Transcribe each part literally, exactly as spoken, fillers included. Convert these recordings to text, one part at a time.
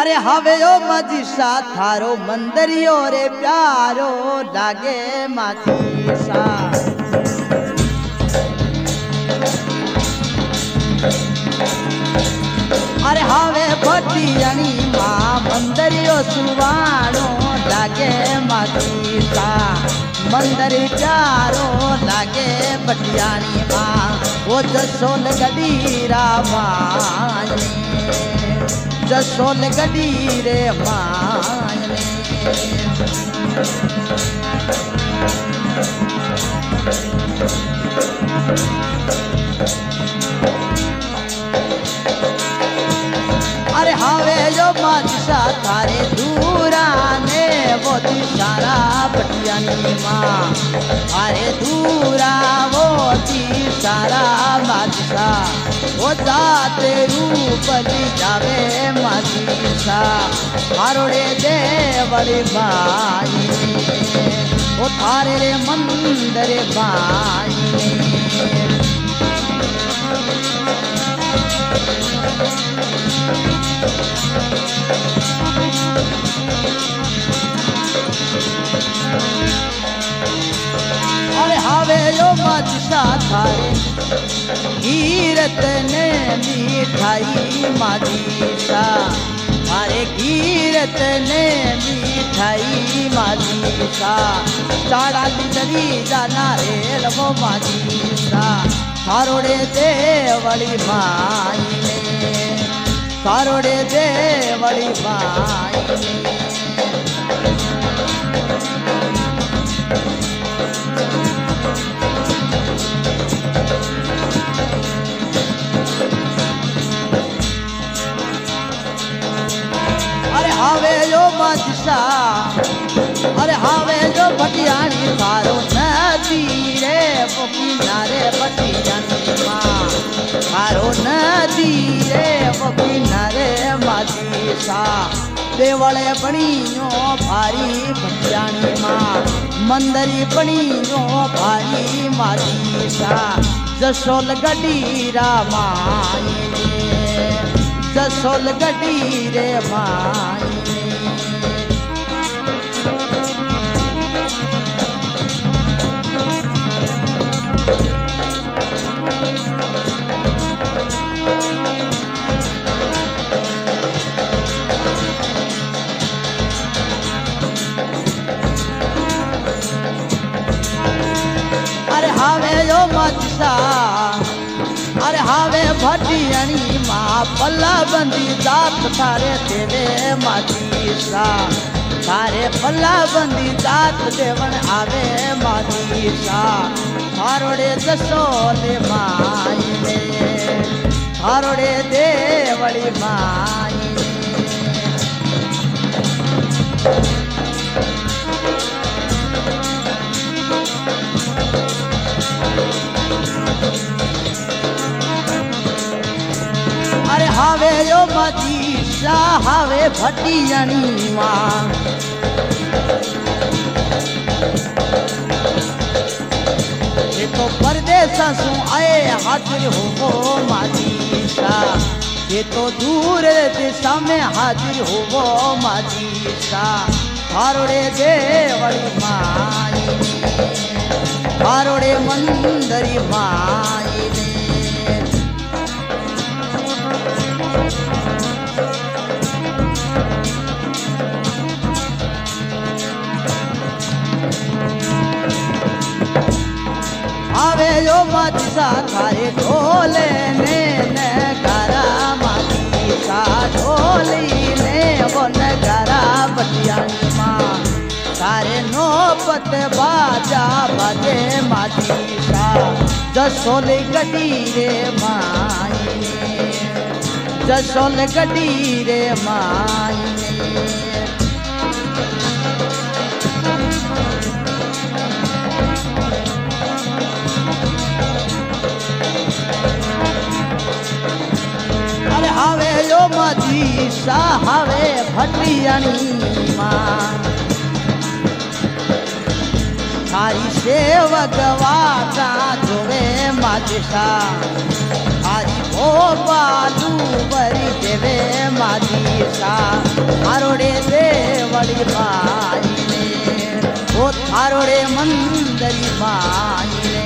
अरे हवे ओ मजीसा थारो मंदरियो रे प्यारो लागे मजीसा। अरे हवे भटियानी माँ मंदरियो सुवाणो लागे मजीसा। मंदरी प्यारो लागे भटियानी माँ वो जसोल गडीरा माने जसोल गडी रे मायने। अरे हावे जो मजीसा थारे दूरा ने वो सारा भटियानी माँ। अरे दूरा वो सारा मजीसा वो जाते रूप जावे मजीसा। थारोड़े देवड़ी बाई वो थारे रे मंदिर बाई। अरे हावे यो मजीसा थारे कीरत ने मिठाई मजीसा। अरे कीरत ने मिठाई मजीसा। चाड़ा लिजरी जाना रेल वो मजीसा। थारोड़े देवड़ी माई ने थारोड़े देवड़ी माई ने। हावे जो मजीसा अरे हावे जो भटियानी थारो नदी रे वो किनारे भटियानी माँ। थारो नदी रे वो किनारे मजीसा। देवले बणियो भारी भटियानी माँ मंदरी बणियो भारी मजीसा। जसोल गडीरा माई जसोल गडी रे माई। अरे हावे जो मजीसा अरे हावे भटियानी माँ पल्ला बंदी जात थारे देवे मजीसा। थारे पल्ला बंदी जात देवन आवे मजीसा। थारोड़े जसोले माई ने थारोड़े देवड़ी माई ने। अरे हावे यो मजीसा हावे भटियानी माँ। ये तो परदेसा सु आए हाजिर हो मजीसा। ये तो दूर देशा में हाजिर हो मजीसा। थारोड़े देवड़ी माई थारोड़े मंदरी माई ने। हावे जो मजीसा थारे ढोले ने नगारा मजीसा। ढोली ने वो नगारा भटियानी माँ। थारे नौबत बाजा बजे मजीसा। जसोल गडी रे माई जसोल गडी रे माई। अरे हावे जो मजीसा हावे भटियानी माँ। थारी सेवक वाटा जोवे मजीसा। थारी भो बालू बरी देवे मादीसा थारोड़े देवली माई ने ओ थारोड़े मंदरी माई ने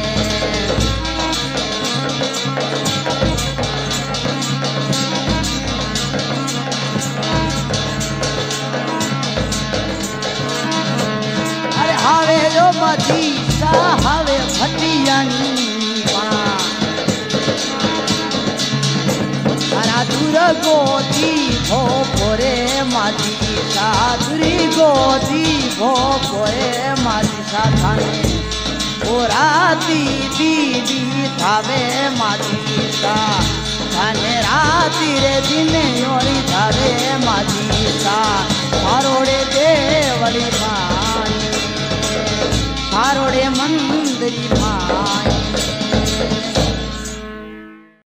अरे हावे जो मदीसा हावे भटियानी दूर गोदी भो पोरे मादीसा दूरी गोदी भो पोरे मादीसा थाने ओ राती दीदी थावे मादीसा थाने राती रे दिने योरी थावे मादीसा थारोड़े देवली माई थारोड़े मंदिरी माई